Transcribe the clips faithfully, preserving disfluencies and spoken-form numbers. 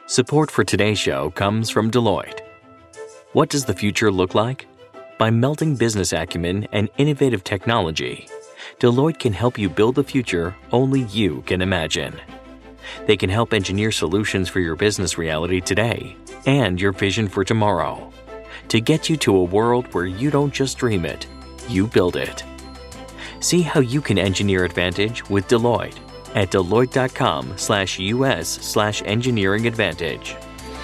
Support for today's show comes from Deloitte. What does the future look like? By melding business acumen and innovative technology, Deloitte can help you build the future only you can imagine. They can help engineer solutions for your business reality today and your vision for tomorrow to get you to a world where you don't just dream it, you build it. See how you can engineer advantage with Deloitte at deloitte.com slash US slash engineering advantage.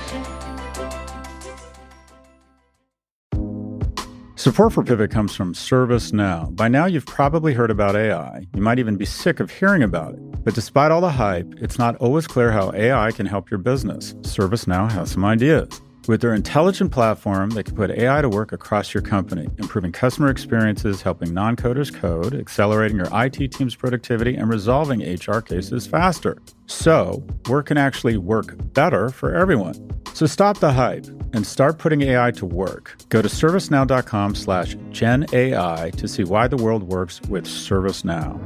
Support for Pivot comes from ServiceNow. By now, you've probably heard about A I. You might even be sick of hearing about it. But despite all the hype, it's not always clear how A I can help your business. ServiceNow has some ideas. With their intelligent platform, they can put A I to work across your company, improving customer experiences, helping non-coders code, accelerating your I T team's productivity, and resolving H R cases faster. So, work can actually work better for everyone. So stop the hype and start putting A I to work. Go to servicenow.com slash Gen AI to see why the world works with ServiceNow.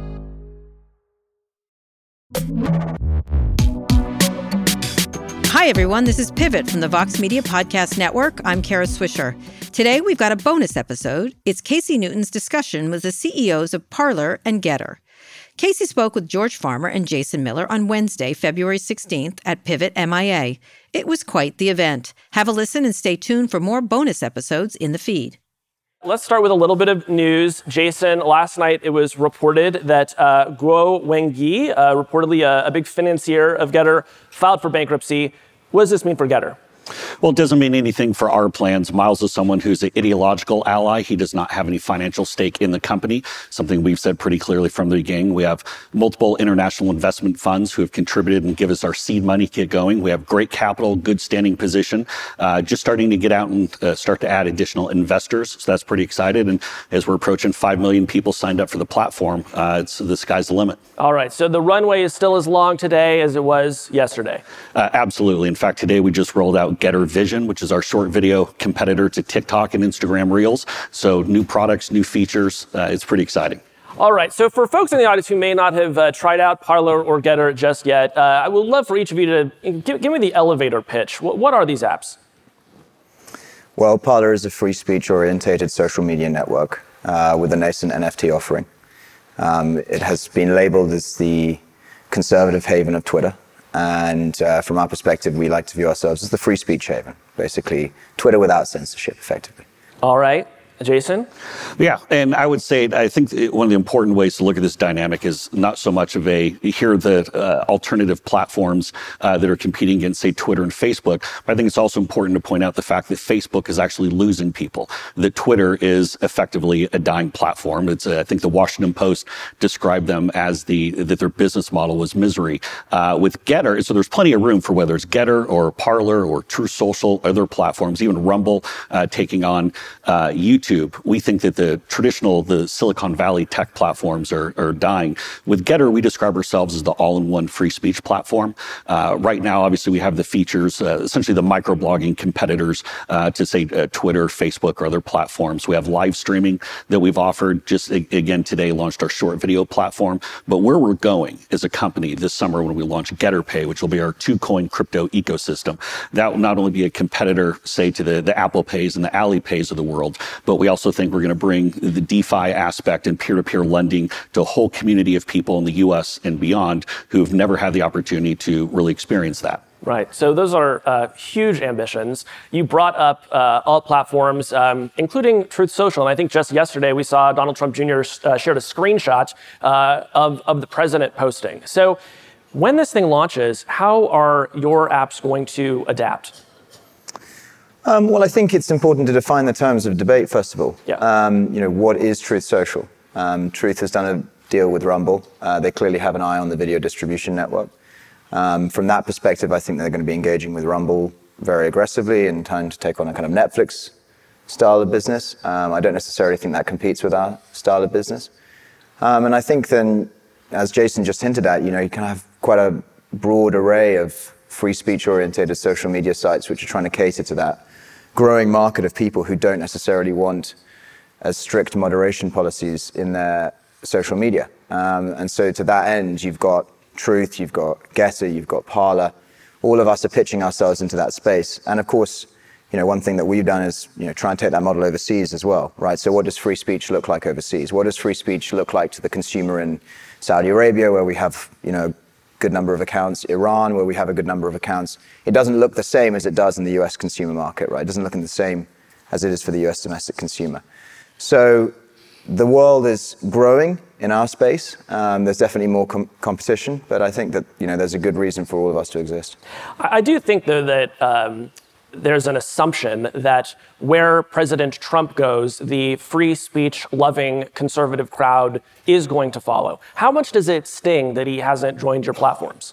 Hi, everyone. This is Pivot from the Vox Media Podcast Network. I'm Kara Swisher. Today, we've got a bonus episode. It's Casey Newton's discussion with the C E Os of Parler and Gettr. Casey spoke with George Farmer and Jason Miller on Wednesday, February sixteenth at Pivot M I A. It was quite the event. Have a listen and stay tuned for more bonus episodes in the feed. Let's start with a little bit of news. Jason, last night it was reported that uh, Guo Wengyi, uh, reportedly a, a big financier of Gettr, filed for bankruptcy. What does this mean for Gettr? Well, it doesn't mean anything for our plans. Miles is someone who's an ideological ally. He does not have any financial stake in the company, something we've said pretty clearly from the beginning. We have multiple international investment funds who have contributed and give us our seed money to get going. We have great capital, good standing position, uh, just starting to get out and uh, start to add additional investors. So that's pretty excited. And as we're approaching five million people signed up for the platform, uh, it's, the sky's the limit. All right. So the runway is still as long today as it was yesterday. Uh, absolutely. In fact, today we just rolled out Gettr Vision, which is our short video competitor to TikTok and Instagram Reels. So new products, new features. Uh, it's pretty exciting. All right. So for folks in the audience who may not have uh, tried out Parler or Gettr just yet, uh, I would love for each of you to give, give me the elevator pitch. What, what are these apps? Well, Parler is a free speech-orientated social media network uh, with a nascent N F T offering. Um, it has been labeled as the conservative haven of Twitter. And uh, from our perspective, we like to view ourselves as the free speech haven, basically Twitter without censorship, effectively. All right. Jason? Yeah, and I would say, I think one of the important ways to look at this dynamic is not so much of a, here are the uh, alternative platforms uh, that are competing against, say, Twitter and Facebook, but I think it's also important to point out the fact that Facebook is actually losing people, that Twitter is effectively a dying platform. It's, uh, I think the Washington Post described them as the, that their business model was misery. Uh, with Gettr, so there's plenty of room for whether it's Gettr or Parler or True Social, other platforms, even Rumble uh, taking on uh, YouTube. We think that the traditional, the Silicon Valley tech platforms are, are dying. With Gettr, we describe ourselves as the all-in-one free speech platform. Uh, right now, obviously, we have the features, uh, essentially the microblogging competitors uh, to say uh, Twitter, Facebook, or other platforms. We have live streaming that we've offered. Just again today, launched our short video platform. But where we're going as a company this summer when we launch GetterPay, which will be our two-coin crypto ecosystem, that will not only be a competitor, say, to the, the Apple Pays and the Alipays of the world, but we also think we're going to bring the DeFi aspect and peer-to-peer lending to a whole community of people in the U S and beyond who have never had the opportunity to really experience that. Right. So those are uh, huge ambitions. You brought up uh, all platforms, um, including Truth Social. And I think just yesterday we saw Donald Trump Junior Uh, shared a screenshot uh, of, of the president posting. So when this thing launches, how are your apps going to adapt? Um, well, I think it's important to define the terms of debate, first of all. Yeah. Um, you know, what is Truth Social? Um, Truth has done a deal with Rumble. Uh, they clearly have an eye on the video distribution network. Um, from that perspective, I think they're going to be engaging with Rumble very aggressively and trying to take on a kind of Netflix style of business. Um, I don't necessarily think that competes with our style of business. Um, and I think then, as Jason just hinted at, you know, you can have quite a broad array of free speech oriented social media sites which are trying to cater to that growing market of people who don't necessarily want as strict moderation policies in their social media. Um, and so to that end, you've got Truth, you've got Gettr, you've got Parler, all of us are pitching ourselves into that space. And of course, you know, one thing that we've done is, you know, try and take that model overseas as well, right? So what does free speech look like overseas? What does free speech look like to the consumer in Saudi Arabia, where we have, you know, a good number of accounts, Iran, where we have a good number of accounts? It doesn't look the same as it does in the U S consumer market, right? It doesn't look the same as it is for the U S domestic consumer. So the world is growing in our space. Um, there's definitely more com- competition, but I think that, you know, there's a good reason for all of us to exist. I do think, though, that um, there's an assumption that where President Trump goes, the free speech loving conservative crowd is going to follow. How much does it sting that he hasn't joined your platforms?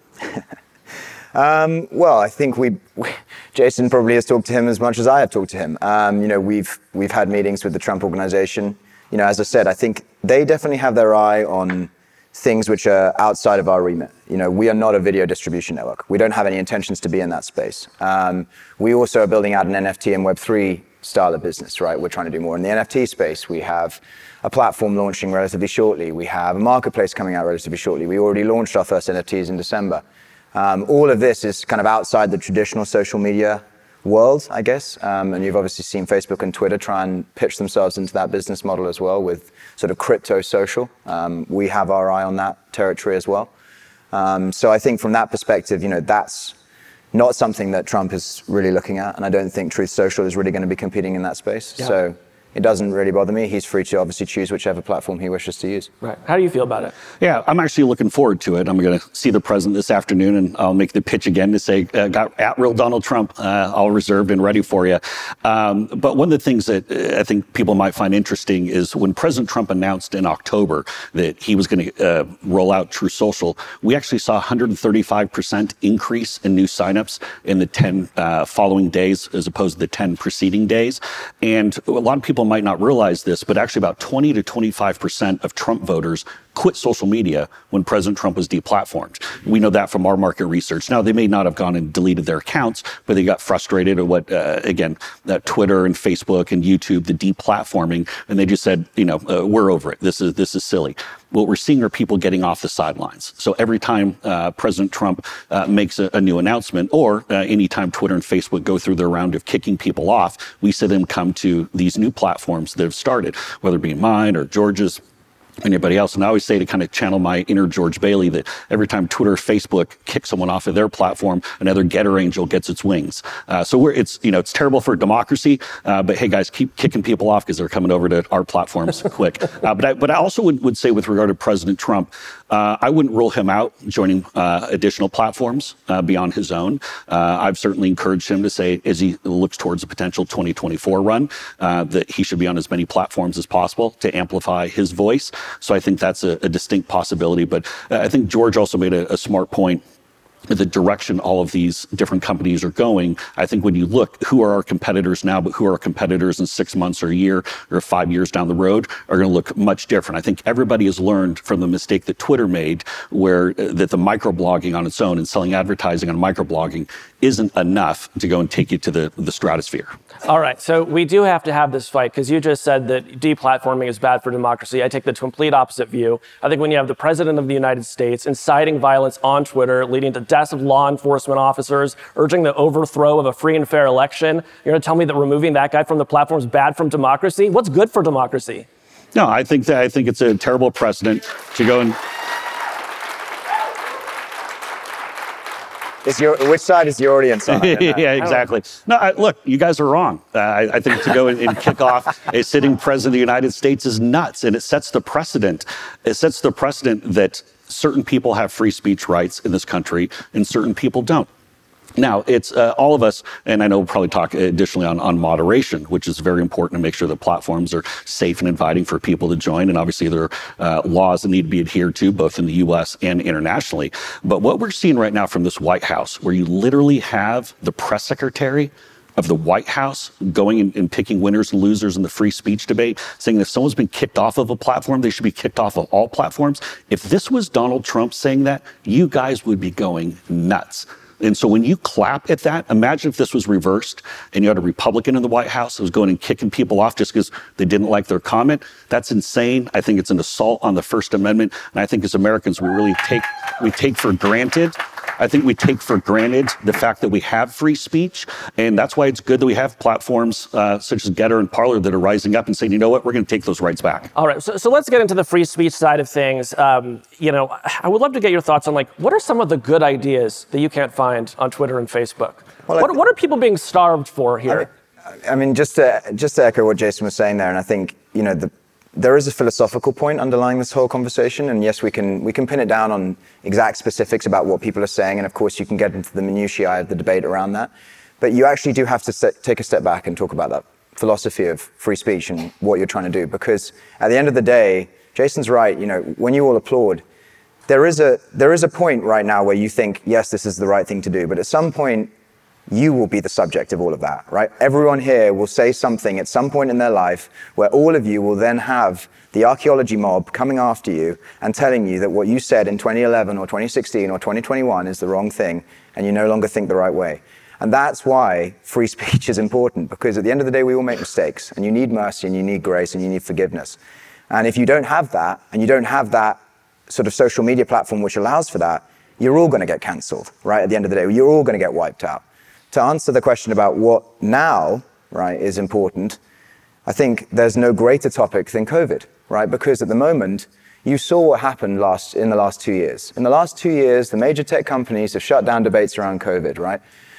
um, well, I think we, we, Jason probably has talked to him as much as I have talked to him. Um, you know, we've we've had meetings with the Trump Organization. You know, as I said, I think they definitely have their eye on things which are outside of our remit. You know, we are not a video distribution network. We don't have any intentions to be in that space. Um, we also are building out an N F T and Web three style of business, right? We're trying to do more in the N F T space. We have a platform launching relatively shortly. We have a marketplace coming out relatively shortly. We already launched our first N F Ts in December. Um, all of this is kind of outside the traditional social media world, I guess. Um, and you've obviously seen Facebook and Twitter try and pitch themselves into that business model as well with sort of crypto social. Um, we have our eye on that territory as well. Um, so I think from that perspective, you know, that's not something that Trump is really looking at. And I don't think Truth Social is really going to be competing in that space. Yeah. So it doesn't really bother me. He's free to obviously choose whichever platform he wishes to use. Right. How do you feel about it? Yeah, I'm actually looking forward to it. I'm going to see the president this afternoon, and I'll make the pitch again to say, uh, got at real Donald Trump, uh, all reserved and ready for you. Um, but one of the things that uh, I think people might find interesting is when President Trump announced in October that he was going to uh, roll out Truth Social, we actually saw a one hundred thirty-five percent increase in new signups in the ten uh, following days as opposed to the ten preceding days. And a lot of people might not realize this, but actually about twenty to twenty-five percent of Trump voters quit social media when President Trump was deplatformed. We know that from our market research. Now, they may not have gone and deleted their accounts, but they got frustrated at what, uh, again, that Twitter and Facebook and YouTube, the deplatforming, and they just said, you know, uh, we're over it. This is this is silly. What we're seeing are people getting off the sidelines. So every time uh, President Trump uh, makes a, a new announcement, or uh, anytime Twitter and Facebook go through their round of kicking people off, we see them come to these new platforms that have started, whether it be mine or George's, anybody else. And I always say, to kind of channel my inner George Bailey, that every time Twitter or Facebook kicks someone off of their platform, another getter angel gets its wings. Uh, so we're, it's, you know, it's terrible for democracy, uh, but hey guys, keep kicking people off because they're coming over to our platforms quick. Uh, but I, but I also would, would say with regard to President Trump, uh, I wouldn't rule him out joining uh, additional platforms uh, beyond his own. Uh, I've certainly encouraged him to say, as he looks towards a potential twenty twenty-four run, uh, that he should be on as many platforms as possible to amplify his voice. So I think that's a, a distinct possibility. But uh, I think George also made a, a smart point. The direction all of these different companies are going. I think when you look, who are our competitors now, but who are our competitors in six months or a year or five years down the road are going to look much different. I think everybody has learned from the mistake that Twitter made, where uh, that the microblogging on its own and selling advertising on microblogging isn't enough to go and take you to the, the stratosphere. All right, so we do have to have this fight, because you just said that deplatforming is bad for democracy. I take the complete opposite view. I think when you have the President of the United States inciting violence on Twitter, leading to deaths of law enforcement officers, urging the overthrow of a free and fair election, you're going to tell me that removing that guy from the platform is bad for democracy? What's good for democracy? No, I think that I think it's a terrible precedent to go and. Is your, which side is your audience on? Yeah, exactly. No, I, look, you guys are wrong. Uh, I, I think to go and, and kick off a sitting president of the United States is nuts, and it sets the precedent. It sets the precedent that certain people have free speech rights in this country and certain people don't. Now, it's uh, all of us, and I know we'll probably talk additionally on, on moderation, which is very important to make sure that platforms are safe and inviting for people to join. And obviously there are uh, laws that need to be adhered to, both in the U S and internationally. But what we're seeing right now from this White House, where you literally have the press secretary of the White House going and, and picking winners and losers in the free speech debate, saying if someone's been kicked off of a platform, they should be kicked off of all platforms. If this was Donald Trump saying that, you guys would be going nuts. And so when you clap at that, imagine if this was reversed and you had a Republican in the White House that was going and kicking people off just because they didn't like their comment. That's insane. I think it's an assault on the First Amendment. And I think as Americans, we really take we take for granted I think we take for granted the fact that we have free speech, and that's why it's good that we have platforms uh, such as Getter and Parler that are rising up and saying, you know what, we're going to take those rights back. All right, so, so let's get into the free speech side of things. Um, you know, I would love to get your thoughts on, like, what are some of the good ideas that you can't find on Twitter and Facebook? Well, what, th- what are people being starved for here? I mean, I mean, just to just to echo what Jason was saying there, and I think, you know, the there is a philosophical point underlying this whole conversation, and yes, we can we can pin it down on exact specifics about what people are saying, and of course you can get into the minutiae of the debate around that, but you actually do have to set, take a step back and talk about that philosophy of free speech and what you're trying to do, because at the end of the day, Jason's right, you know, when you all applaud, there is a there is a point right now where you think, yes, this is the right thing to do, but at some point, you will be the subject of all of that, right? Everyone here will say something at some point in their life where all of you will then have the archaeology mob coming after you and telling you that what you said in twenty eleven or twenty sixteen or twenty twenty-one is the wrong thing and you no longer think the right way. And that's why free speech is important, because at the end of the day, we all make mistakes, and you need mercy and you need grace and you need forgiveness. And if you don't have that, and you don't have that sort of social media platform which allows for that, you're all going to get cancelled, right? At the end of the day, you're all going to get wiped out. To answer the question about what now, right, is important, I think there's no greater topic than COVID, right? Because at the moment, you saw what happened last in the last two years. In the last two years, the major tech companies have shut down debates around COVID, right?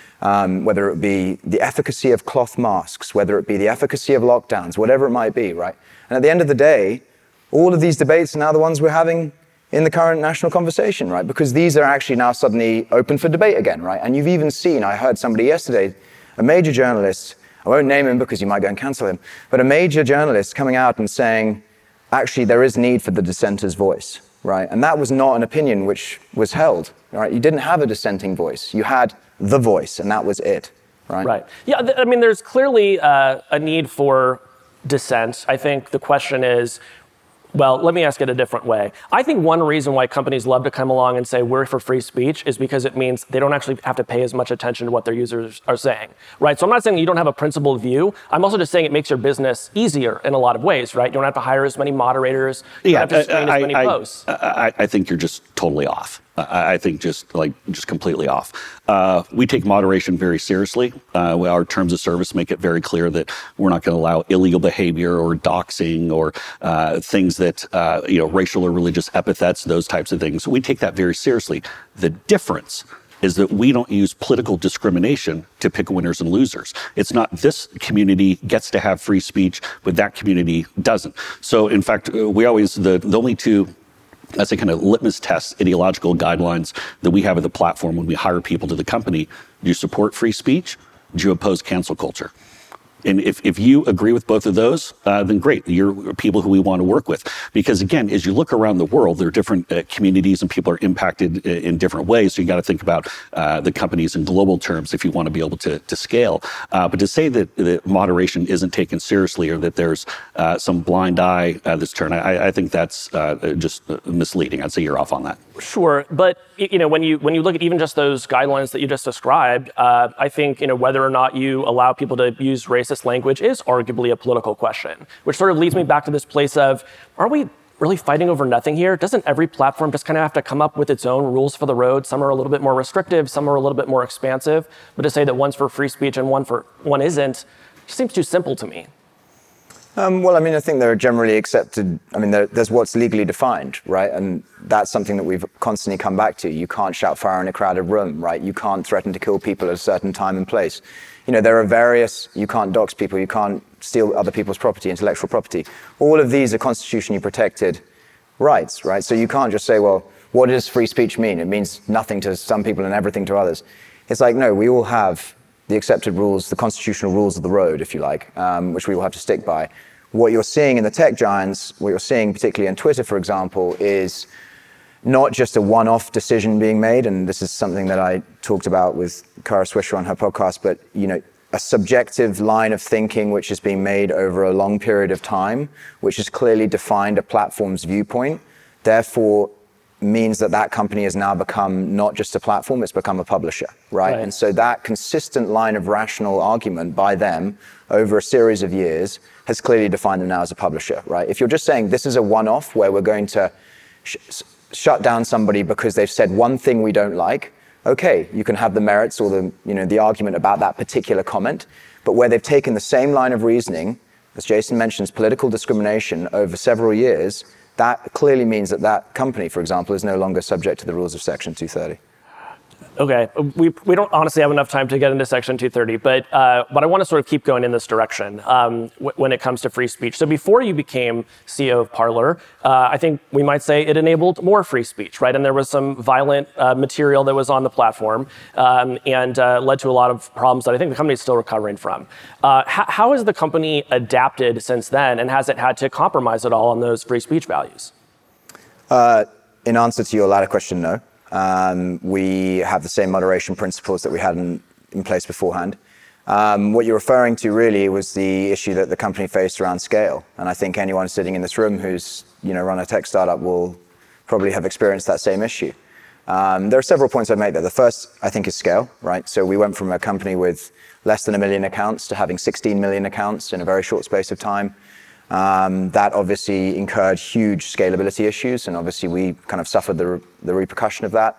Um, whether it be the efficacy of cloth masks, whether it be the efficacy of lockdowns, whatever it might be, right? And at the end of the day, all of these debates are now the ones we're having in the current national conversation, right? Because these are actually now suddenly open for debate again, right? And you've even seen, I heard somebody yesterday, a major journalist, I won't name him because you might go and cancel him, but a major journalist coming out and saying, actually, there is need for the dissenter's voice, right? And that was not an opinion which was held, right? You didn't have a dissenting voice. You had the voice, and that was it, right? Right. Yeah, th- I mean, there's clearly uh, a need for dissent. I think the question is, well, let me ask it a different way. I think one reason why companies love to come along and say we're for free speech is because it means they don't actually have to pay as much attention to what their users are saying, right? So I'm not saying you don't have a principled view. I'm also just saying it makes your business easier in a lot of ways, right? You don't have to hire as many moderators. You yeah, don't have to screen I, as many I, posts. I, I, I think you're just totally off. I think just like just completely off. Uh, we take moderation very seriously. Uh, our terms of service make it very clear that we're not going to allow illegal behavior or doxing or uh, things that, uh, you know, racial or religious epithets, those types of things. We take that very seriously. The difference is that we don't use political discrimination to pick winners and losers. It's not this community gets to have free speech, but that community doesn't. So in fact, we always, the, the only two That's a kind of litmus test, ideological guidelines that we have at the platform when we hire people to the company. Do you support free speech? Do you oppose cancel culture? And if, if you agree with both of those, uh, then great. You're people who we want to work with. Because again, as you look around the world, there are different uh, communities and people are impacted in, in different ways. So you got to think about uh, the companies in global terms if you want to be able to, to scale. Uh, but to say that, that moderation isn't taken seriously or that there's uh, some blind eye uh, that's turned, I, I think that's uh, just misleading. I'd say you're off on that. Sure, but you know, when you when you look at even just those guidelines that you just described, uh, I think you know whether or not you allow people to use racist language is arguably a political question, which sort of leads me back to this place of, are we really fighting over nothing here? Doesn't every platform just kind of have to come up with its own rules for the road? Some are a little bit more restrictive, some are a little bit more expansive, but to say that one's for free speech and one for one isn't, just seems too simple to me. Um, well, I mean, I think there are generally accepted, I mean, there, there's what's legally defined, right? And that's something that we've constantly come back to. You can't shout fire in a crowded room, right? You can't threaten to kill people at a certain time and place. You know, there are various, you can't dox people, you can't steal other people's property, intellectual property. All of these are constitutionally protected rights, right? So you can't just say, well, what does free speech mean? It means nothing to some people and everything to others. It's like, no, we all have the accepted rules, the constitutional rules of the road, if you like, um, which we will have to stick by. What you're seeing in the tech giants, what you're seeing particularly on Twitter, for example, is not just a one-off decision being made, and this is something that I talked about with Kara Swisher on her podcast, but you know, a subjective line of thinking which is being made over a long period of time, which has clearly defined a platform's viewpoint, therefore means that that company has now become not just a platform, it's become a publisher, right? right? And so that consistent line of rational argument by them over a series of years has clearly defined them now as a publisher, right? If you're just saying this is a one-off where we're going to sh- shut down somebody because they've said one thing we don't like, okay, you can have the merits or the, you know, the argument about that particular comment, but where they've taken the same line of reasoning, as Jason mentions, political discrimination over several years, that clearly means that that company, for example, is no longer subject to the rules of Section two thirty. Okay, we we don't honestly have enough time to get into Section two thirty, but uh, but I want to sort of keep going in this direction um, w- when it comes to free speech. So before you became C E O of Parler, uh, I think we might say it enabled more free speech, right? And there was some violent uh, material that was on the platform um, and uh, led to a lot of problems that I think the company is still recovering from. Uh, h- how has the company adapted since then, and has it had to compromise at all on those free speech values? Uh, in answer to your latter question, no. Um, we have the same moderation principles that we had in, in place beforehand. Um, what you're referring to really was the issue that the company faced around scale. And I think anyone sitting in this room who's, you know, run a tech startup will probably have experienced that same issue. Um, there are several points I'd make there. The first, I think, is scale, right? So we went from a company with less than a million accounts to having sixteen million accounts in a very short space of time. Um, that obviously incurred huge scalability issues, and obviously we kind of suffered the, the repercussion of that.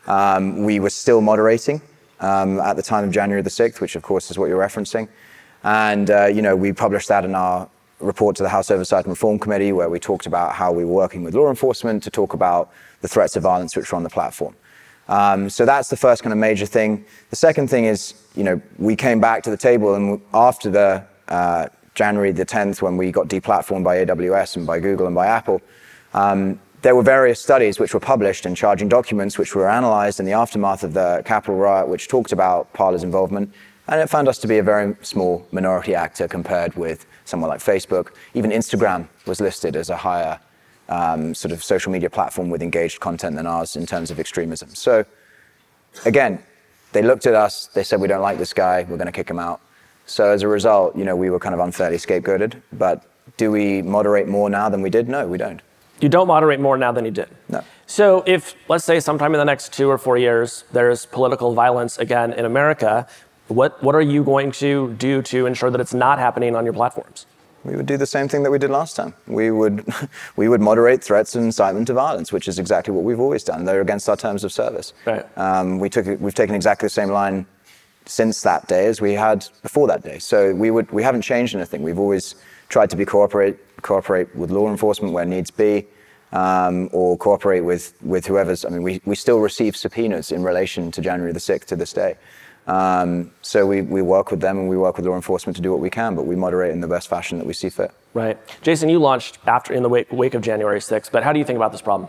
Um, we were still moderating um, at the time of January the sixth, which of course is what you're referencing. And, uh, you know, we published that in our report to the House Oversight and Reform Committee, where we talked about how we were working with law enforcement to talk about the threats of violence which were on the platform. Um, so that's the first kind of major thing. The second thing is, you know, we came back to the table, and after the uh, January the tenth, when we got deplatformed by A W S and by Google and by Apple, um, there were various studies which were published and charging documents which were analyzed in the aftermath of the Capitol riot, which talked about Parler's involvement, and it found us to be a very small minority actor compared with someone like Facebook. Even Instagram was listed as a higher um, sort of social media platform with engaged content than ours in terms of extremism. So again, they looked at us, they said, we don't like this guy, we're going to kick him out. So as a result, you know, we were kind of unfairly scapegoated. But do we moderate more now than we did? No, we don't. You don't moderate more now than you did? No. So if, let's say, sometime in the next two or four years, there's political violence again in America, what, what are you going to do to ensure that it's not happening on your platforms? We would do the same thing that we did last time. We would, we would moderate threats and incitement to violence, which is exactly what we've always done. They're against our terms of service. Right. Um, we took, we've taken exactly the same line since that day as we had before that day. So we would we haven't changed anything. We've always tried to be cooperate cooperate with law enforcement where needs be, um, or cooperate with with whoever's. I mean, we, we still receive subpoenas in relation to January the sixth to this day. Um, so we, we work with them and we work with law enforcement to do what we can, but we moderate in the best fashion that we see fit. Right. Jason, you launched after in the wake, wake of January sixth, but how do you think about this problem?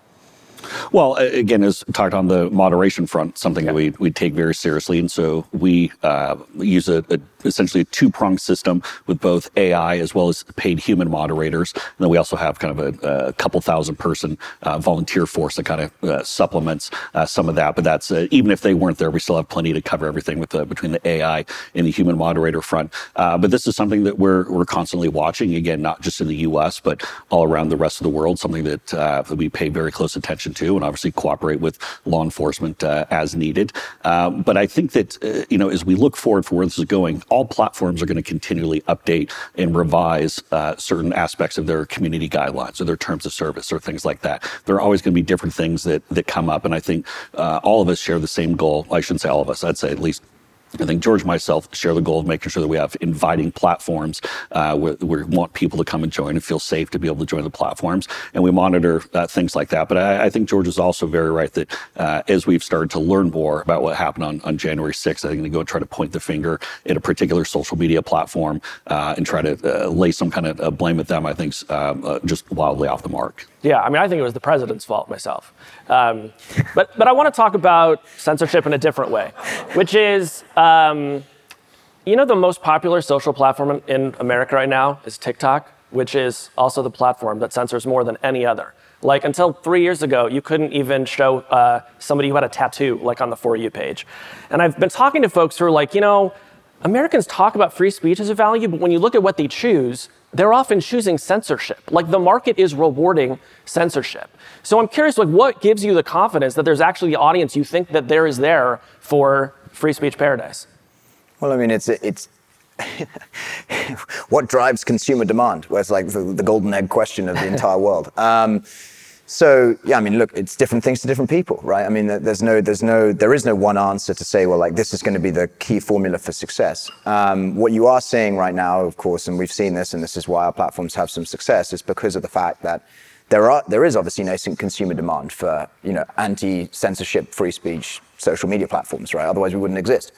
Well, again, as talked on the moderation front, something yeah. that we we take very seriously, and so we uh, use a, a essentially a two-pronged system with both A I as well as paid human moderators. And then we also have kind of a, a couple thousand person uh, volunteer force that kind of uh, supplements uh, some of that. But that's uh, even if they weren't there, we still have plenty to cover everything with the, between the A I and the human moderator front. Uh, but this is something that we're we're constantly watching. Again, not just in the U S, but all around the rest of the world. Something that, uh, that we pay very close attention to, and obviously cooperate with law enforcement uh, as needed. Um, but I think that uh, you know, as we look forward for where this is going, all platforms are going to continually update and revise uh, certain aspects of their community guidelines or their terms of service or things like that. There are always going to be different things that that come up, and I think uh, all of us share the same goal. I shouldn't say all of us. I'd say at least I think George and myself share the goal of making sure that we have inviting platforms uh, where, where we want people to come and join and feel safe to be able to join the platforms. And we monitor uh, things like that. But I, I think George is also very right that uh, as we've started to learn more about what happened on, on January sixth, I think we go and try to point the finger at a particular social media platform uh, and try to uh, lay some kind of uh, blame at them, I think, um, uh, just wildly off the mark. Yeah, I mean, I think it was the president's fault myself. Um, but but I want to talk about censorship in a different way, which is, um, you know, the most popular social platform in America right now is TikTok, which is also the platform that censors more than any other. Like until three years ago, you couldn't even show uh, somebody who had a tattoo like on the For You page. And I've been talking to folks who are like, you know, Americans talk about free speech as a value, but when you look at what they choose, they're often choosing censorship. Like the market is rewarding censorship. So I'm curious, like, what gives you the confidence that there's actually the audience you think that there is there for free speech paradise? Well, I mean, it's it's what drives consumer demand? Well, it's like the, the golden egg question of the entire world. Um, So yeah, I mean, look, it's different things to different people, right? I mean, there's no, there's no, there is no one answer to say, well, like this is going to be the key formula for success. Um, what you are seeing right now, of course, and we've seen this, and this is why our platforms have some success, is because of the fact that there are, there is obviously nascent consumer demand for, you know, anti-censorship, free speech, social media platforms, right? Otherwise, we wouldn't exist.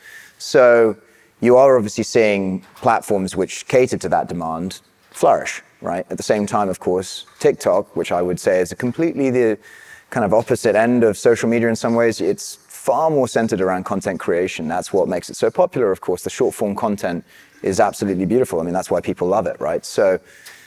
So you are obviously seeing platforms which cater to that demand flourish. Right. At the same time, of course, TikTok, which I would say is a completely the kind of opposite end of social media in some ways, it's far more centered around content creation. That's what makes it so popular. Of course, the short form content is absolutely beautiful. I mean, that's why people love it, right? So,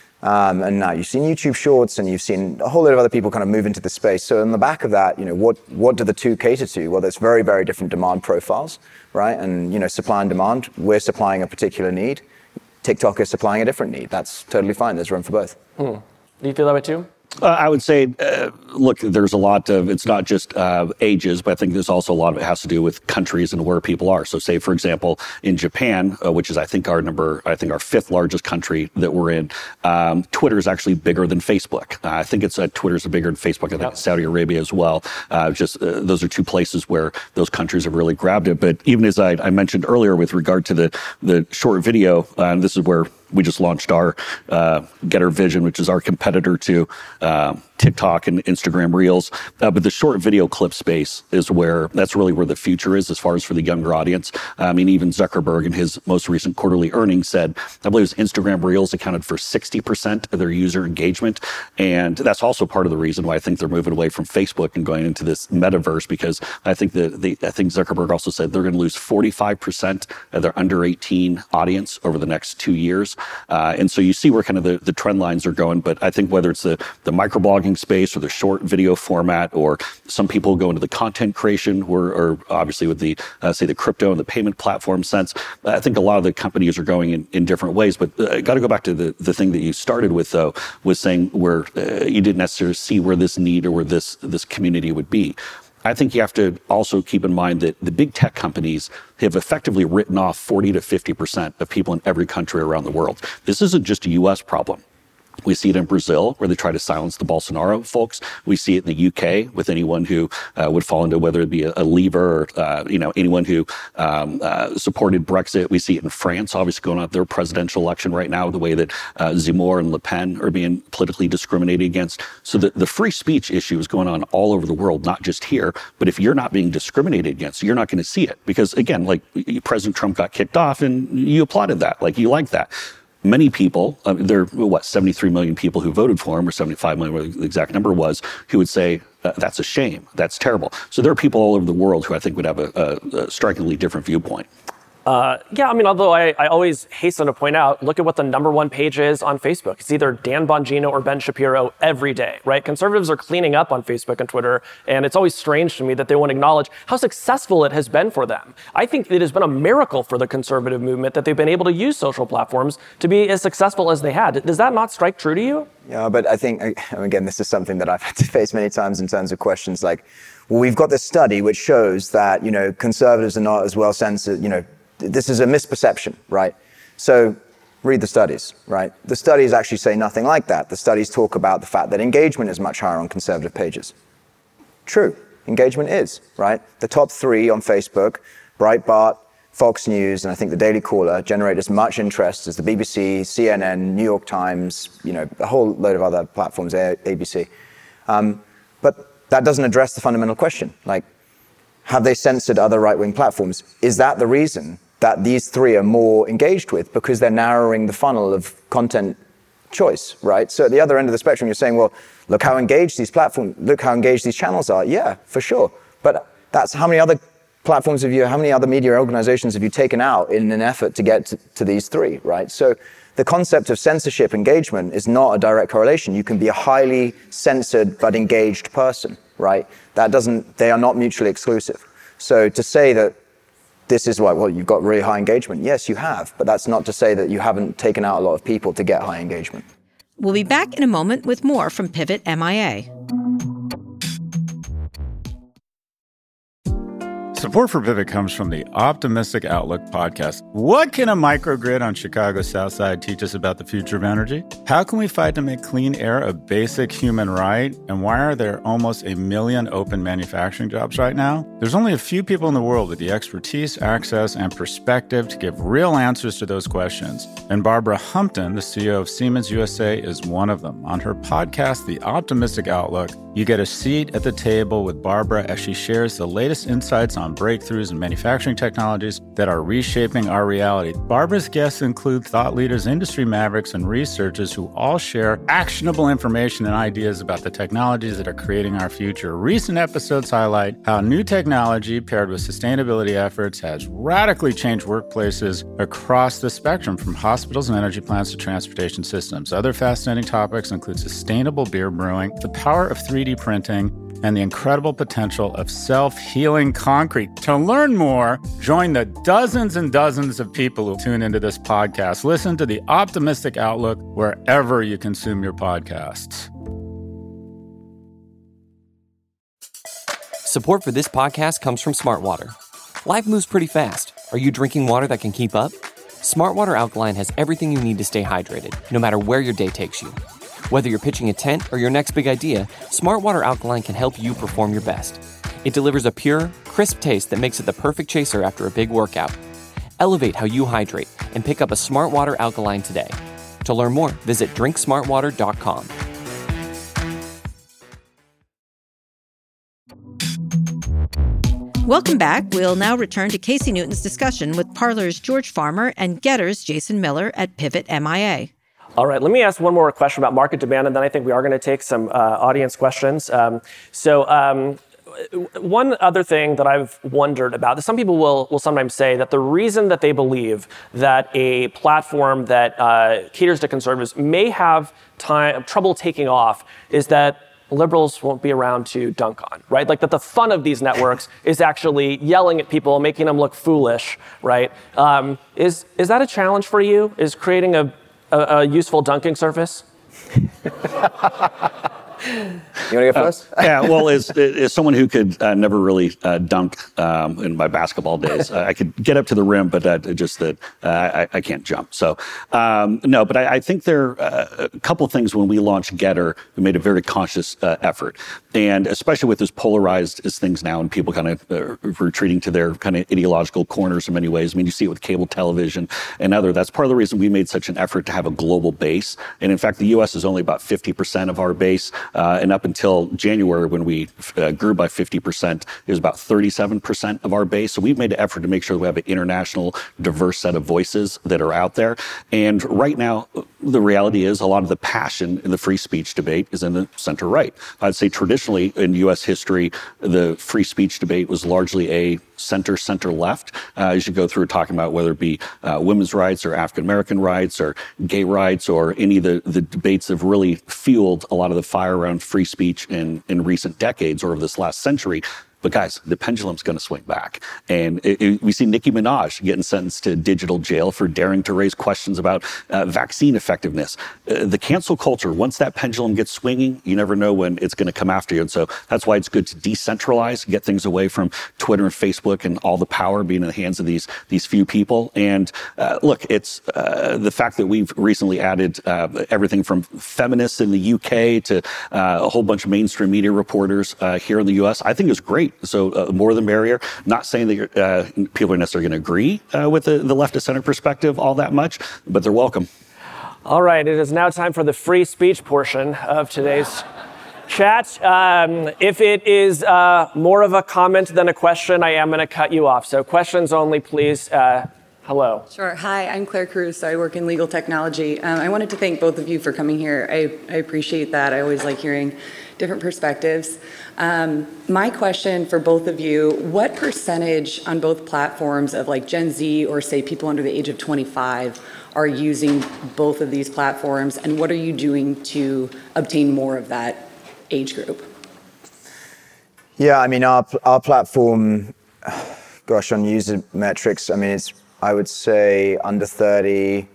um, and now you've seen YouTube Shorts, and you've seen a whole lot of other people kind of move into the space. So on the back of that, you know, what what do the two cater to? Well, there's very, very different demand profiles, right? And, you know, supply and demand, we're supplying a particular need. TikTok is supplying a different need. That's totally fine. There's room for both. Hmm. Do you feel that way too? Uh, I would say, uh, look, there's a lot of, it's not just uh, ages, but I think there's also a lot of it has to do with countries and where people are. So say, for example, in Japan, uh, which is, I think, our number, I think our fifth largest country that we're in, um, Twitter is actually bigger than Facebook. Uh, I think it's, uh, Twitter's bigger than Facebook. I think yep. Saudi Arabia as well. Uh, just, uh, those are two places where those countries have really grabbed it. But even as I, I mentioned earlier with regard to the, the short video, uh, and this is where we just launched our uh, Getter Vision, which is our competitor to uh, TikTok and Instagram Reels. Uh, but the short video clip space is where, that's really where the future is as far as for the younger audience. I mean, even Zuckerberg in his most recent quarterly earnings said, I believe it was Instagram Reels accounted for sixty percent of their user engagement. And that's also part of the reason why I think they're moving away from Facebook and going into this metaverse, because I think that the, I think Zuckerberg also said they're going to lose forty-five percent of their under eighteen audience over the next two years. Uh, and so you see where kind of the, the trend lines are going. But I think whether it's the, the microblogging space or the short video format, or some people go into the content creation, or, or obviously with the, uh, say, the crypto and the payment platform sense, I think a lot of the companies are going in, in different ways. But I uh, got to go back to the, the thing that you started with, though, was saying where uh, you didn't necessarily see where this need or where this, this community would be. I think you have to also keep in mind that the big tech companies have effectively written off forty to fifty percent of people in every country around the world. This isn't just a U S problem. We see it in Brazil, where they try to silence the Bolsonaro folks. We see it in the U K with anyone who uh, would fall into, whether it be a, a Leaver or uh, you know, anyone who um, uh, supported Brexit. We see it in France, obviously going on their presidential election right now, the way that uh, Zemmour and Le Pen are being politically discriminated against. So the, the free speech issue is going on all over the world, not just here. But if you're not being discriminated against, you're not going to see it. Because again, like President Trump got kicked off and you applauded that, like you like that. Many people, uh, there are, what, seventy-three million people who voted for him, or seventy-five million, whatever the exact number was, who would say, uh, that's a shame, that's terrible. So there are people all over the world who I think would have a, a, a strikingly different viewpoint. Uh, yeah, I mean, although I, I always hasten to point out, look at what the number one page is on Facebook. It's either Dan Bongino or Ben Shapiro every day, right? Conservatives are cleaning up on Facebook and Twitter, and it's always strange to me that they won't acknowledge how successful it has been for them. I think it has been a miracle for the conservative movement that they've been able to use social platforms to be as successful as they had. Does that not strike true to you? Yeah, but I think, again, this is something that I've had to face many times in terms of questions like, well, we've got this study which shows that, you know, conservatives are not as well censored, you know, this is a misperception, right? So read the studies, right? The studies actually say nothing like that. The studies talk about the fact that engagement is much higher on conservative pages. True, engagement is, right? The top three on Facebook, Breitbart, Fox News, and I think the Daily Caller generate as much interest as the B B C, C N N, New York Times, you know, a whole load of other platforms, A B C. Um, but that doesn't address the fundamental question. Like, have they censored other right-wing platforms? Is that the reason that these three are more engaged with? Because they're narrowing the funnel of content choice, right? So at the other end of the spectrum, you're saying, well, look how engaged these platforms, look how engaged these channels are. Yeah, for sure. But that's how many other platforms have you, how many other media organizations have you taken out in an effort to get to, to these three, right? So the concept of censorship engagement is not a direct correlation. You can be a highly censored but engaged person, right? That doesn't, they are not mutually exclusive. So to say that this is why, well, you've got really high engagement. Yes, you have, but that's not to say that you haven't taken out a lot of people to get high engagement. We'll be back in a moment with more from Pivot M I A. Support for Pivot comes from the Optimistic Outlook podcast. What can a microgrid on Chicago's South Side teach us about the future of energy? How can we fight to make clean air a basic human right? And why are there almost a million open manufacturing jobs right now? There's only a few people in the world with the expertise, access, and perspective to give real answers to those questions. And Barbara Humpton, the C E O of Siemens U S A, is one of them. On her podcast, The Optimistic Outlook, you get a seat at the table with Barbara as she shares the latest insights on breakthroughs in manufacturing technologies that are reshaping our reality. Barbara's guests include thought leaders, industry mavericks, and researchers who all share actionable information and ideas about the technologies that are creating our future. Recent episodes highlight how new technology paired with sustainability efforts has radically changed workplaces across the spectrum, from hospitals and energy plants to transportation systems. Other fascinating topics include sustainable beer brewing, the power of three D printing, and the incredible potential of self-healing concrete. To learn more, join the dozens and dozens of people who tune into this podcast. Listen to The Optimistic Outlook wherever you consume your podcasts. Support for this podcast comes from Smartwater. Life moves pretty fast. Are you drinking water that can keep up? Smartwater Alkaline has everything you need to stay hydrated, no matter where your day takes you. Whether you're pitching a tent or your next big idea, Smartwater Alkaline can help you perform your best. It delivers a pure, crisp taste that makes it the perfect chaser after a big workout. Elevate how you hydrate and pick up a Smartwater Alkaline today. To learn more, visit drink smartwater dot com. Welcome back. We'll now return to Casey Newton's discussion with Parler's George Farmer and Getter's Jason Miller at Pivot M I A. All right, let me ask one more question about market demand, and then I think we are going to take some uh, audience questions. Um, so um, one other thing that I've wondered about, some people will, will sometimes say that the reason that they believe that a platform that uh, caters to conservatives may have time, trouble taking off is that liberals won't be around to dunk on, right? Like that the fun of these networks is actually yelling at people, making them look foolish, right? Um, is, is that a challenge for you? Is creating a A, a useful dunking surface? You want to go first? Uh, yeah, well, as, as someone who could uh, never really uh, dunk um, in my basketball days, uh, I could get up to the rim, but uh, just that uh, I, I can't jump. So, um, no, but I, I think there are uh, a couple of things when we launched Getter, we made a very conscious uh, effort. And especially with as polarized as things now and people kind of uh, retreating to their kind of ideological corners in many ways. I mean, you see it with cable television and other. That's part of the reason we made such an effort to have a global base. And in fact, the U S is only about fifty percent of our base. Uh, and up until January, when we uh, grew by fifty percent, it was about thirty-seven percent of our base. So we've made an effort to make sure we have an international, diverse set of voices that are out there. And right now, the reality is a lot of the passion in the free speech debate is in the center right. I'd say traditionally in U S history, the free speech debate was largely a center, center left. Uh, as you go through talking about whether it be uh, women's rights or African-American rights or gay rights or any of the, the debates that have really fueled a lot of the fire around free speech in, in recent decades or over this last century. But guys, the pendulum's going to swing back. And it, it, we see Nicki Minaj getting sentenced to digital jail for daring to raise questions about uh, vaccine effectiveness. Uh, the cancel culture, once that pendulum gets swinging, you never know when it's going to come after you. And so that's why it's good to decentralize, get things away from Twitter and Facebook and all the power being in the hands of these, these few people. And uh, look, it's uh, the fact that we've recently added uh, everything from feminists in the U K to uh, a whole bunch of mainstream media reporters uh, here in the U S, I think is great. So uh, more the merrier. Not saying that uh, people are necessarily going to agree uh, with the, the left of center perspective all that much, but they're welcome. All right, it is now time for the free speech portion of today's chat. Um, if it is uh, more of a comment than a question, I am going to cut you off. So questions only, please. Uh, hello. Sure. Hi, I'm Claire Cruz. So I work in legal technology. Um, I wanted to thank both of you for coming here. I, I appreciate that. I always like hearing different perspectives. Um, my question for both of you, what percentage on both platforms of like Gen Z or say people under the age of twenty-five are using both of these platforms, and what are you doing to obtain more of that age group? Yeah, I mean, our, our platform, gosh, on user metrics, I mean, it's, I would say under thirty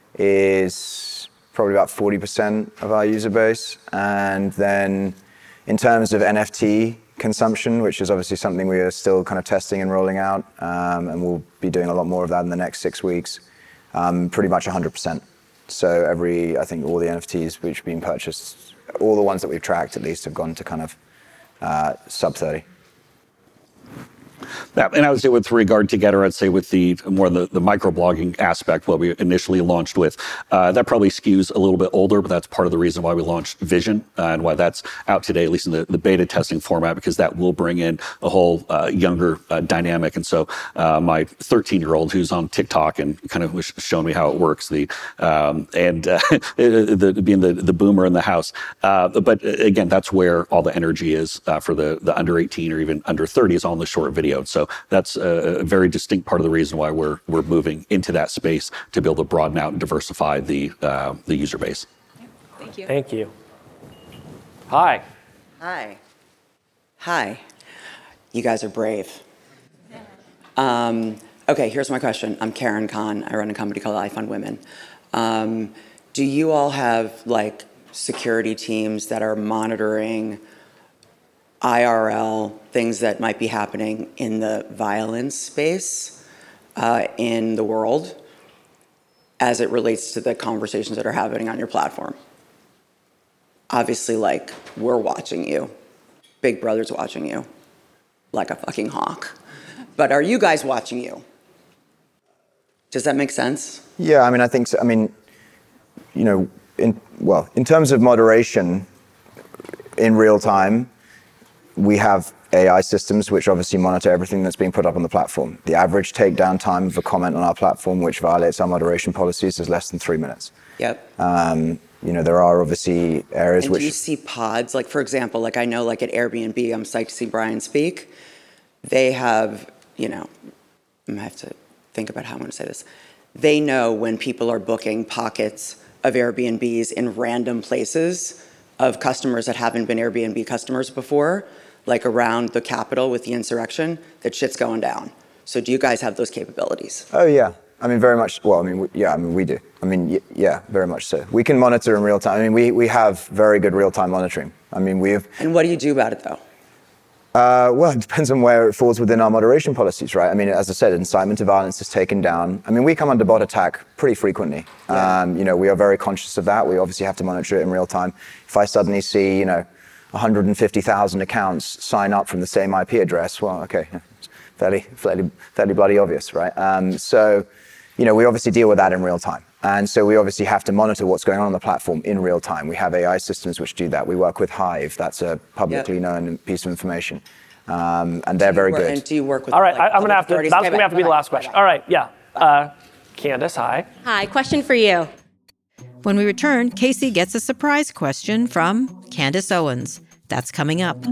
is probably about forty percent of our user base. And then in terms of N F T consumption, which is obviously something we are still kind of testing and rolling out, um, and we'll be doing a lot more of that in the next six weeks, um, pretty much one hundred percent. So every, I think all the N F Ts which have been purchased, all the ones that we've tracked at least, have gone to kind of uh, sub thirty. Yeah, and I would say with regard to Getter, I'd say with the more the, the microblogging aspect, what we initially launched with, uh, that probably skews a little bit older, but that's part of the reason why we launched Vision uh, and why that's out today, at least in the, the beta testing format, because that will bring in a whole uh, younger uh, dynamic. And so uh, my thirteen-year-old who's on TikTok and kind of was showing me how it works, the um, and uh, the, being the, the boomer in the house. Uh, but again, that's where all the energy is uh, for the, the under eighteen or even under thirty is on the short video. So that's a, a very distinct part of the reason why we're we're moving into that space to be able to broaden out and diversify the uh, the user base. Thank you. Thank you. Hi. Hi. Hi. You guys are brave. Um, okay, here's my question. I'm Karen Khan. I run a company called iFund Women. Um, do you all have like security teams that are monitoring I R L things that might be happening in the violence space uh, in the world as it relates to the conversations that are happening on your platform? Obviously, like, we're watching you. Big Brother's watching you like a fucking hawk. But are you guys watching you? Does that make sense? Yeah, I mean, I think so. I mean, you know, in, well, in terms of moderation in real time, we have A I systems which obviously monitor everything that's being put up on the platform. The average takedown time of a comment on our platform which violates our moderation policies is less than three minutes. Yep. Um, you know, there are obviously areas and which... do you see pods? Like, for example, like I know like at Airbnb, I'm psyched to see Brian speak. They have, you know, I have to think about how I'm gonna say this. They know when people are booking pockets of Airbnbs in random places of customers that haven't been Airbnb customers before, like around the Capitol with the insurrection, that shit's going down. So do you guys have those capabilities? Oh yeah, I mean very much, well, I mean, we, yeah, I mean we do. I mean, y- yeah, very much so. We can monitor in real time. I mean, we, we have very good real-time monitoring. I mean, we have... And what do you do about it though? Uh, well, it depends on where it falls within our moderation policies, right? I mean, as I said, incitement to violence is taken down. I mean, we come under bot attack pretty frequently. Yeah. Um, you know, we are very conscious of that. We obviously have to monitor it in real time. If I suddenly see, you know, one hundred fifty thousand accounts sign up from the same I P address, well, okay, it's fairly, fairly, fairly bloody obvious, right? Um, so, you know, we obviously deal with that in real time. And so we obviously have to monitor what's going on on the platform in real time. We have A I systems which do that. We work with Hive. That's a publicly yep. known piece of information. Um, and they're very work, good. And do you work with All right, like, I, I'm going to have to, that's going to have to be the last question. All right, yeah. Uh, Candace, hi. Hi, question for you. When we return, Casey gets a surprise question from Candace Owens. That's coming up.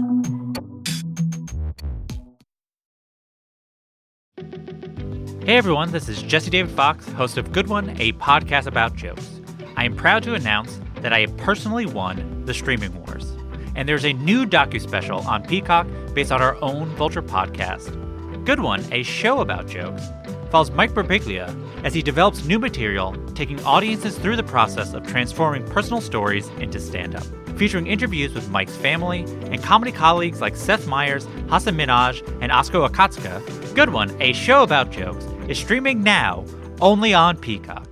Hey everyone, this is Jesse David Fox, host of Good One, a podcast about jokes. I am proud to announce that I have personally won the Streaming Wars. And there's a new docu-special on Peacock based on our own Vulture podcast. Good One, a show about jokes, follows Mike Birbiglia as he develops new material, taking audiences through the process of transforming personal stories into stand-up. Featuring interviews with Mike's family and comedy colleagues like Seth Meyers, Hasan Minhaj, and Oskar Akatsuka, Good One, a show about jokes, is streaming now only on Peacock.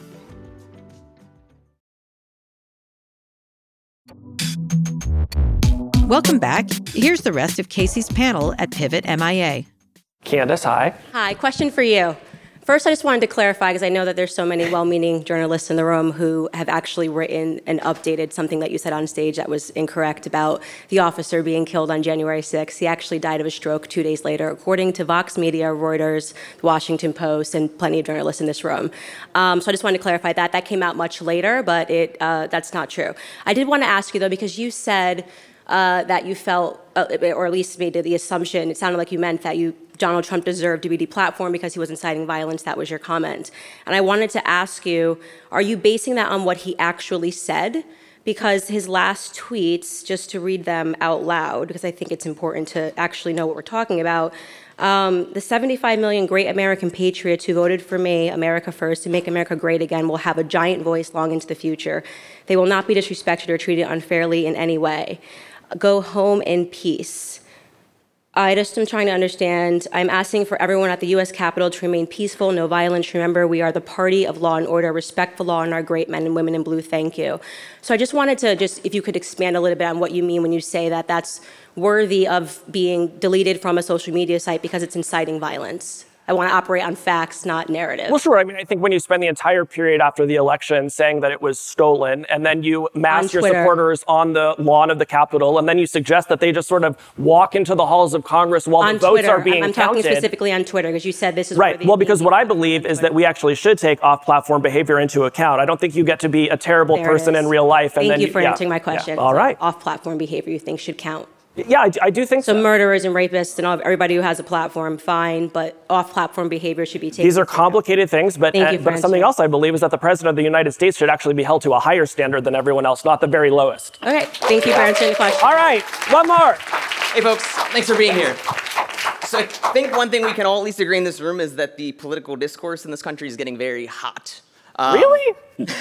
Welcome back. Here's the rest of Casey's panel at Pivot M I A. Candace, hi. Hi, question for you. First, I just wanted to clarify, because I know that there's so many well-meaning journalists in the room who have actually written and updated something that you said on stage that was incorrect about the officer being killed on January sixth. He actually died of a stroke two days later, according to Vox Media, Reuters, The Washington Post, and plenty of journalists in this room. Um, so I just wanted to clarify that. That came out much later, but it uh, that's not true. I did want to ask you, though, because you said uh, that you felt, uh, or at least made the assumption, it sounded like you meant that you Donald Trump deserved to be deplatformed because he was inciting violence. That was your comment. And I wanted to ask you, are you basing that on what he actually said? Because his last tweets, just to read them out loud, because I think it's important to actually know what we're talking about, um, the seventy-five million great American patriots who voted for me, America First, to make America great again, will have a giant voice long into the future. They will not be disrespected or treated unfairly in any way. Go home in peace. I just am trying to understand. I'm asking for everyone at the U S Capitol to remain peaceful, no violence. Remember, we are the party of law and order. Respect the law and our great men and women in blue. Thank you. So I just wanted to just, if you could expand a little bit on what you mean when you say that that's worthy of being deleted from a social media site because it's inciting violence. I want to operate on facts, not narrative. Well, sure. I mean, I think when you spend the entire period after the election saying that it was stolen, and then you mass your supporters on the lawn of the Capitol, and then you suggest that they just sort of walk into the halls of Congress while on the votes Twitter. are being I'm counted. talking specifically on Twitter because you said this is right. Worthy Well, because what I believe is that we actually should take off-platform behavior into account. I don't think you get to be a terrible there person in real life. Thank and then you for yeah, answering my question. Yeah. All right. Off-platform behavior you think should count. Yeah, I, I do think so. So murderers and rapists and all, everybody who has a platform, fine, but off-platform behavior should be taken. These are complicated things, but, Thank you uh, for but something else I believe is that the President of the United States should actually be held to a higher standard than everyone else, not the very lowest. Okay, thank you for answering the question. All right, one more. Hey, folks, thanks for being here. So I think one thing we can all at least agree in this room is that the political discourse in this country is getting very hot. Um, really?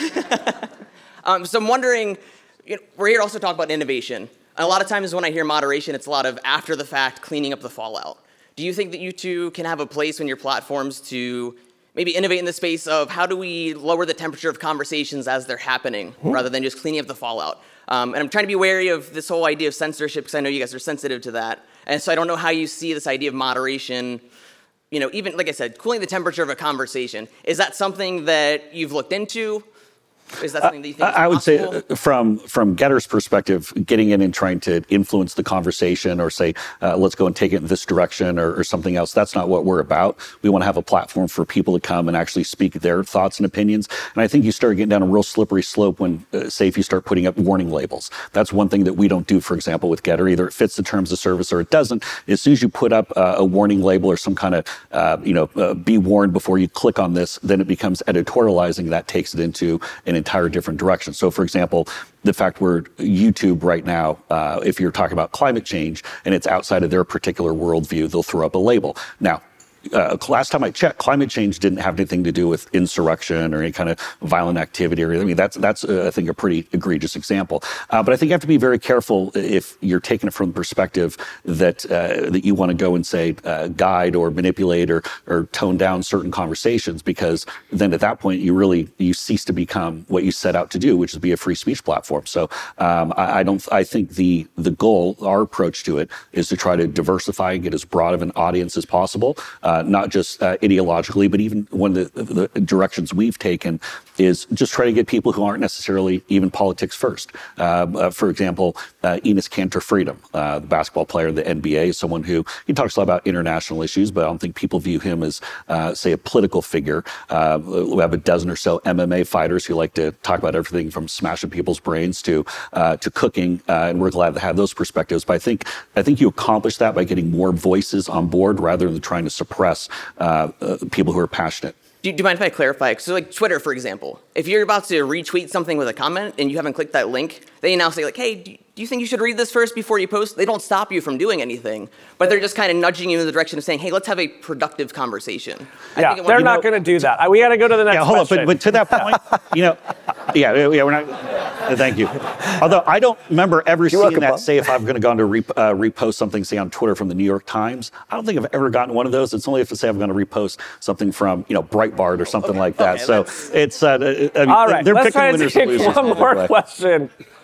um, so I'm wondering, you know, we're here to also talk about innovation. And a lot of times when I hear moderation, it's a lot of after the fact cleaning up the fallout. Do you think that you two can have a place on your platforms to maybe innovate in the space of how do we lower the temperature of conversations as they're happening mm-hmm. rather than just cleaning up the fallout? Um, and I'm trying to be wary of this whole idea of censorship because I know you guys are sensitive to that. And so I don't know how you see this idea of moderation, you know, even, like I said, cooling the temperature of a conversation. Is that something that you've looked into? Is that something that you think is I would possible? say from from Getter's perspective, getting in and trying to influence the conversation or say, uh, let's go and take it in this direction or, or something else, that's not what we're about. We want to have a platform for people to come and actually speak their thoughts and opinions. And I think you start getting down a real slippery slope when, uh, say, if you start putting up warning labels. That's one thing that we don't do, for example, with Getter. Either it fits the terms of service or it doesn't. As soon as you put up uh, a warning label or some kind of, uh, you know, uh, be warned before you click on this, then it becomes editorializing. That takes it into an entire different direction. So, for example, the fact we're YouTube right now, uh, if you're talking about climate change and it's outside of their particular worldview, they'll throw up a label. Now, Uh, last time I checked, climate change didn't have anything to do with insurrection or any kind of violent activity. Or I mean, that's that's uh, I think a pretty egregious example. Uh, but I think you have to be very careful if you're taking it from the perspective that uh, that you want to go and say uh, guide or manipulate or or tone down certain conversations, because then at that point you really you cease to become what you set out to do, which is be a free speech platform. So um, I, I don't. I think the the goal, our approach to it, is to try to diversify and get as broad of an audience as possible. Uh, Uh, not just uh, ideologically, but even one of the, the directions we've taken is just try to get people who aren't necessarily even politics first. Uh, uh, for example, uh, Enes Kanter Freedom, uh, the basketball player in the N B A, is someone who, he talks a lot about international issues, but I don't think people view him as, uh, say, a political figure. Uh, we have a dozen or so M M A fighters who like to talk about everything from smashing people's brains to uh, to cooking, uh, and we're glad to have those perspectives. But I think I think you accomplish that by getting more voices on board rather than trying to suppress Uh, uh, people who are passionate. Do you, do you mind if I clarify? So like Twitter, for example, if you're about to retweet something with a comment and you haven't clicked that link, they now say like, hey, do you, do you think you should read this first before you post? They don't stop you from doing anything, but they're just kind of nudging you in the direction of saying, hey, let's have a productive conversation. I yeah, think they're not going to do that. We got to go to the next yeah, hold question. on, but, but to that point, you know, yeah, yeah, we're not, uh, thank you. Although I don't remember ever You're seeing that, say if I've going to go on to re, uh, repost something, say on Twitter from the New York Times, I don't think I've ever gotten one of those. It's only if I say I'm going to repost something from, you know, Breitbart or something okay. like that. Okay, so it's, uh, I mean, all right, they're let's picking try to winners take and losers. one more question.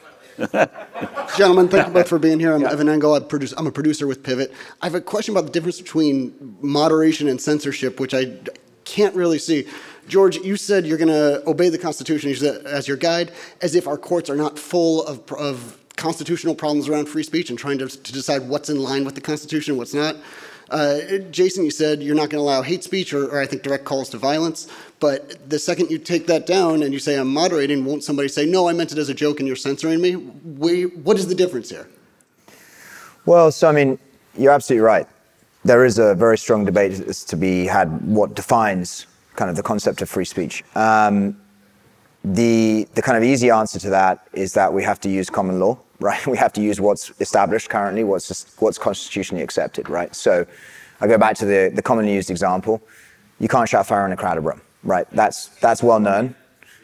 Gentlemen, thank you both for being here. I'm yeah. Evan Engel. I produce, I'm a producer with Pivot. I have a question about the difference between moderation and censorship, which I can't really see. George, you said you're going to obey the Constitution as your guide, as if our courts are not full of, of constitutional problems around free speech and trying to, to decide what's in line with the Constitution and what's not. Uh, Jason, you said you're not going to allow hate speech or, or I think direct calls to violence. But the second you take that down and you say I'm moderating, won't somebody say, no, I meant it as a joke and you're censoring me? We, what is the difference here? Well, so I mean, you're absolutely right. There is a very strong debate to be had what defines kind of the concept of free speech. Um, the the kind of easy answer to that is that we have to use common law, right? We have to use what's established currently, what's what's constitutionally accepted, right? So I go back to the, the commonly used example. You can't shout fire in a crowded room, right? That's that's well known.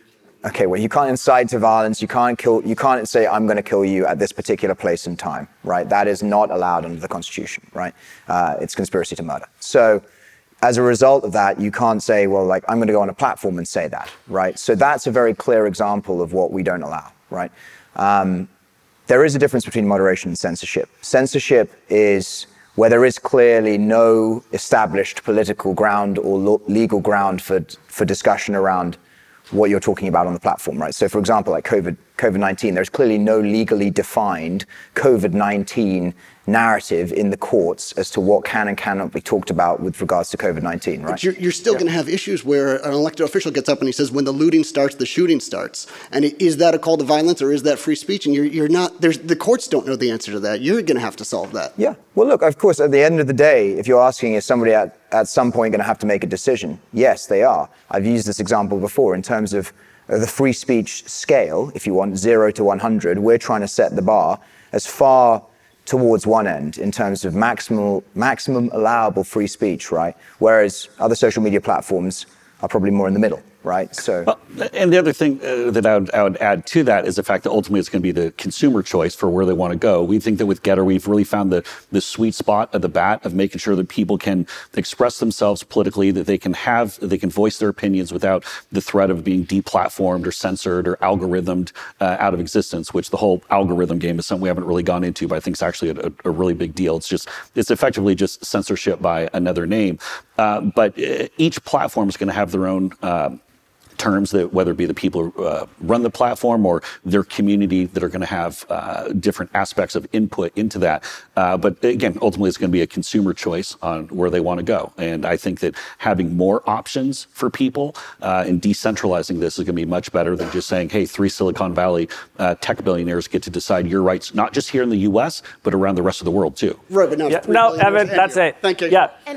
Okay, well, you can't incite to violence. You can't kill. You can't say, "I'm going to kill you at this particular place and time." Right? That is not allowed under the Constitution. Right? Uh, it's conspiracy to murder. So, as a result of that, you can't say, "Well, like I'm going to go on a platform and say that." Right? So that's a very clear example of what we don't allow. Right? Um, there is a difference between moderation and censorship. Censorship is where there is clearly no established political ground or lo- legal ground for for discussion around what you're talking about on the platform, right? So for example, like COVID, COVID nineteen, there's clearly no legally defined COVID nineteen narrative in the courts as to what can and cannot be talked about with regards to COVID nineteen, right? But you're, you're still yeah. going to have issues where an elected official gets up and he says, when the looting starts, the shooting starts. And is that a call to violence or is that free speech? And you're, you're not, there's, the courts don't know the answer to that. You're going to have to solve that. Yeah. Well, look, of course, at the end of the day, if you're asking, is somebody at, at some point going to have to make a decision? Yes, they are. I've used this example before in terms of uh, the free speech scale. If you want zero to one hundred, we're trying to set the bar as far towards one end in terms of maximum maximum allowable free speech, right? Whereas other social media platforms are probably more in the middle, right? So, well, and the other thing uh, that I would, I would add to that is the fact that ultimately it's going to be the consumer choice for where they want to go. We think that with Getter, we've really found the the sweet spot at the bat of making sure that people can express themselves politically, that they can have, they can voice their opinions without the threat of being deplatformed or censored or algorithmed uh, out of existence, which the whole algorithm game is something we haven't really gone into, but I think it's actually a, a really big deal. It's just, it's effectively just censorship by another name. Uh, but uh, each platform is going to have their own uh, terms, that whether it be the people who uh, run the platform or their community that are going to have uh, different aspects of input into that. Uh, but again, ultimately, it's going to be a consumer choice on where they want to go. And I think that having more options for people uh, and decentralizing this is going to be much better than just saying, hey, three Silicon Valley uh, tech billionaires get to decide your rights, not just here in the U S, but around the rest of the world too. Right, but now yeah, no, Evan, that's it. Thank you. Yeah. And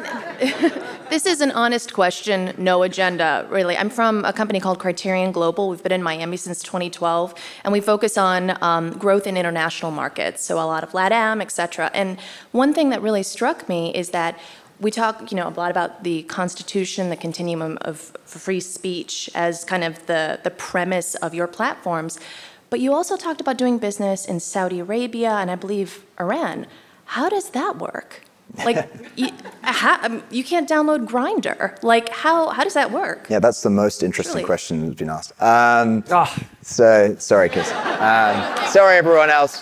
this is an honest question, no agenda, really. I'm from a company called Criterion Global. We've been in Miami since twenty twelve, and we focus on um, growth in international markets, so a lot of LATAM, et cetera. And one thing that really struck me is that we talk, you know, a lot about the Constitution, the continuum of free speech as kind of the, the premise of your platforms, but you also talked about doing business in Saudi Arabia and I believe Iran. How does that work? Like, you, how, you can't download Grindr. Like, how how does that work? Yeah, that's the most interesting really? question that's been asked. Um, oh. So, sorry, kids. Um, sorry, everyone else.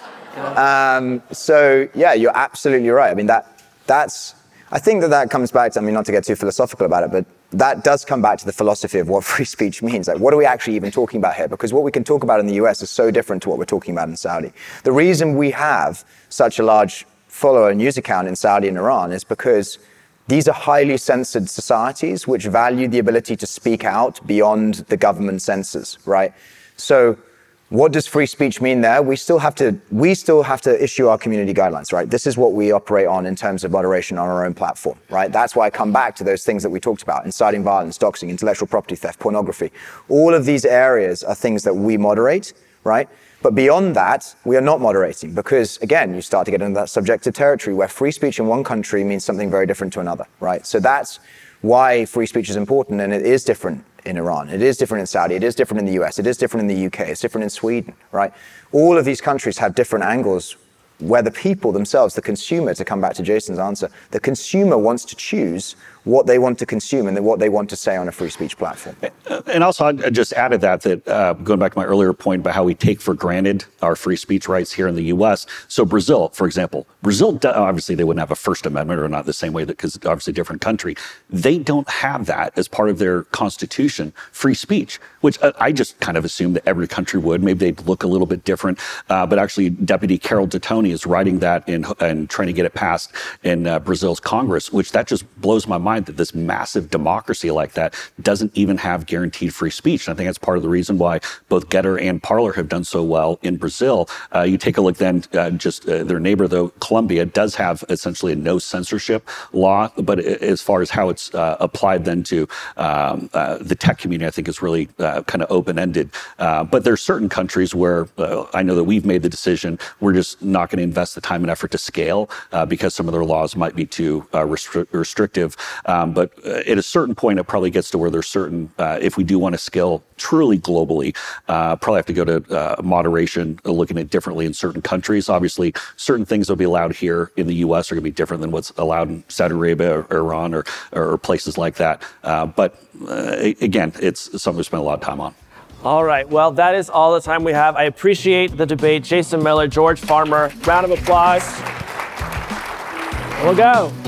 Um, so, yeah, you're absolutely right. I mean, that that's, I think that that comes back to, I mean, not to get too philosophical about it, but that does come back to the philosophy of what free speech means. Like, what are we actually even talking about here? Because what we can talk about in the U S is so different to what we're talking about in Saudi. The reason we have such a large follower and user account in Saudi and Iran is because these are highly censored societies which value the ability to speak out beyond the government censors, right? So what does free speech mean there? We still have to we still have to issue our community guidelines, right? This is what we operate on in terms of moderation on our own platform, right? That's why I come back to those things that we talked about: inciting violence, doxing, intellectual property theft, pornography. All of these areas are things that we moderate, right? But beyond that, we are not moderating because, again, you start to get into that subjective territory where free speech in one country means something very different to another, right? So that's why free speech is important, and it is different in Iran. It is different in Saudi. It is different in the U S. It is different in the U K. It's different in Sweden, right? All of these countries have different angles where the people themselves, the consumer, to come back to Jason's answer, the consumer wants to choose what they want to consume and what they want to say on a free speech platform. And also, I just added that, that uh, going back to my earlier point about how we take for granted our free speech rights here in the U S. So Brazil, for example, Brazil, obviously they wouldn't have a First Amendment, or not the same way, that because it's obviously a different country. They don't have that as part of their constitution, free speech, which I just kind of assumed that every country would. Maybe they'd look a little bit different. Uh, but actually, Deputy Carol Detoni is writing that in, and trying to get it passed in uh, Brazil's Congress, which that just blows my mind that this massive democracy like that doesn't even have guaranteed free speech. And I think that's part of the reason why both Getter and Parler have done so well in Brazil. Uh, you take a look then, uh, just uh, their neighbor, though, Colombia, does have essentially a no censorship law, but as far as how it's uh, applied then to um, uh, the tech community, I think is really uh, kind of open-ended. Uh, but there are certain countries where uh, I know that we've made the decision, we're just not going to invest the time and effort to scale uh, because some of their laws might be too uh, restri- restrictive. Um, but uh, at a certain point, it probably gets to where there's certain, uh, if we do want to scale truly globally, uh, probably have to go to uh, moderation, uh, looking at differently in certain countries. Obviously, certain things that will be allowed here in the U S are going to be different than what's allowed in Saudi Arabia or Iran or, or places like that. Uh, but uh, again, it's something we spend a lot of time on. All right. Well, that is all the time we have. I appreciate the debate. Jason Miller, George Farmer, round of applause. We'll go.